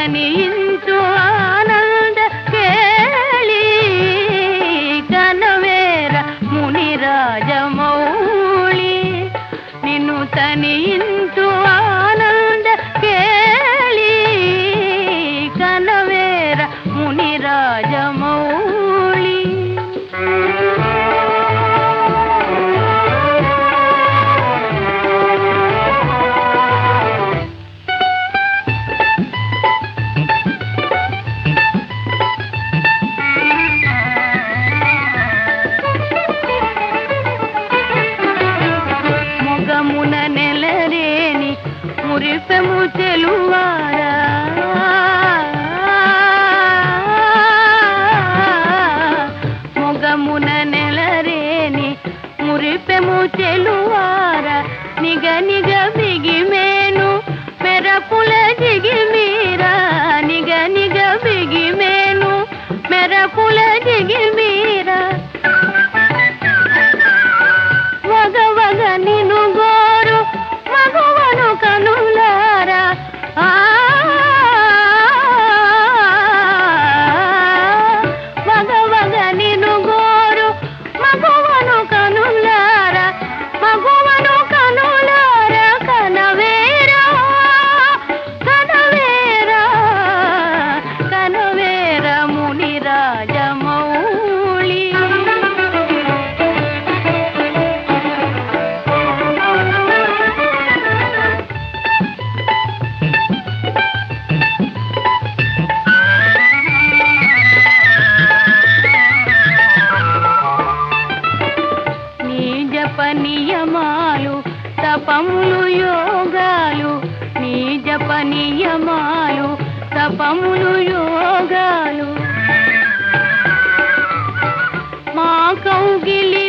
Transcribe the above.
ತನಿಯಿಂಚು ಆನಂದ ಕೇಳಿ ಕನವೇರ ಮುನಿರಾಜ ಮೌಳಿ ನಿನ್ನು ತನಿಯಿಂಚು ಆನಂದ ಕೇಳಿ ಕನವೇರ ಮುನಿರಾಜ ಮೌಳಿ మొగమున నెలరేని మురిపెము చెలువారా మొగమున నెలరేని మురిపెము చెలువారా నిగ నిగ బిగిమేను మెరపుల జిగిమీరా నిగ నిగ బిగిమేను మెరపుల జిగిమీరా వగ వగ నిను గోరు మగవను కనులారా వగ వగ నిను గోరు మగవను కనులారా మగవను కనులారా కనవేరా కనవేరా కనవేర మునిరాజ మౌళి జప నియమాలు తపములు యోగాలు నీ జప నియమాలు తపములు యోగాలు మా కౌగిలి